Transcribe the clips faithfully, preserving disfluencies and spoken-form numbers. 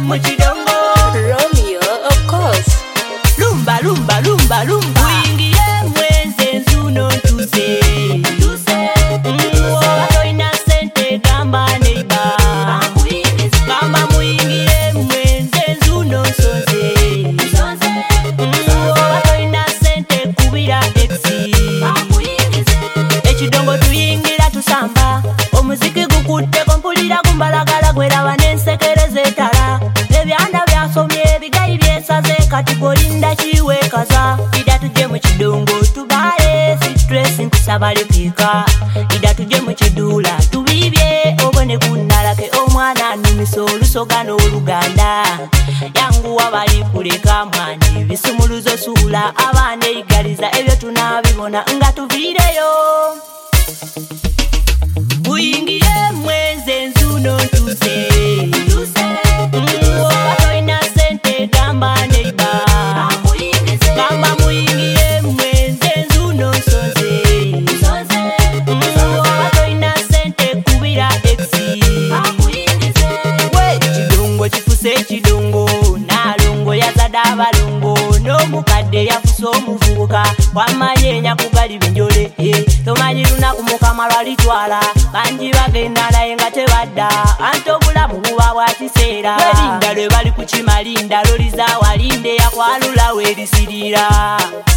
muchidongo. Romeo, of course. Lumba, lumba, lumba, lumba. Muingie mwenze nzuno tuse. Tuse. Mwo toina sente gamba neiba. Kama muingie mwenze nzuno sonze. Sonze. Mwo toina sente kubira exi. Echidongo tuyingira tusamba. Omuziki gukutte kompulira kumbalagala gwera banensekereze etala. Ebyanda byasomye bigayi byesaze kati golinda kiwekaza. Ida tuje mu kidongo tubaye stress nkusabale pika. Ida tuje mu kidula tubibye obone kunnalake omwana numiso lusogano oluganda. Yangu wabali kuleka mwani bisumuluzo sula abane igaliza ebyo tunabibona nga tuvireyo. Muingie mwenze nzuno tuse. Tuse. Mwo toina sente gamba neiba. Kama muingie mwenze nzuno sonze. Sonze. Mwo toina sente kubira exi. We chidongo chifuse chidongo. Nalongo yazada balongo. Nomukadde yafuso omuvubuka. Wamayenya kugali benjole. Tomanyi lunaku mukama lwalitwala. Banji bagenda naye nga tebadda. Anti obulamu buba bwa kiseera. Welinda lwe bali ku kimalinda. Loliza walinde yakwalula werisirira.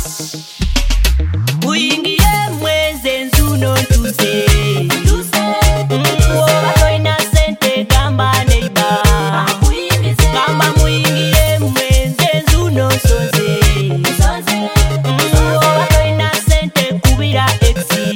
Muingie mwenze nzuno tuse. Tuse. Mwo toina sente gamba neiba. Kama muingie mwenze nzuno sonze. Sonze. Mwo toina sente kubira exi.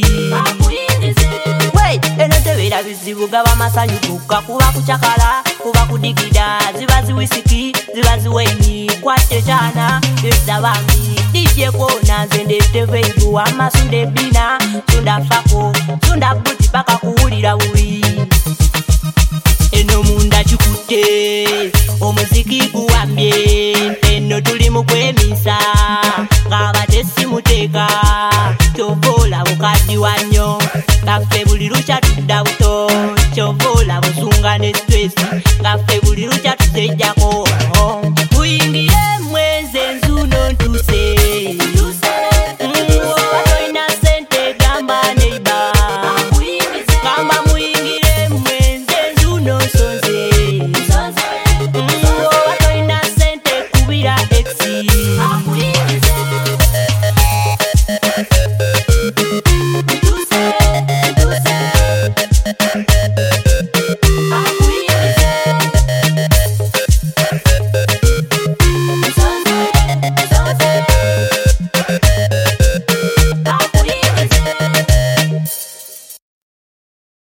Enotebera bizibu gaba masanyu kuka kuba kuchakala kuba kudigida ziba ziwisiki ziba ziweni kwate chana ezabami dije kona nzende teveibu amasunde bina sunda fako sunda buti paka kuwulira wuli eno munda chikute omuziki guwambye eno tuli mu kwemisa ngaba tesimuteka tovola bukadi wanyo Kafe buli lucha tudda buto chovola busunga ne stress Kafe buli lucha tujejako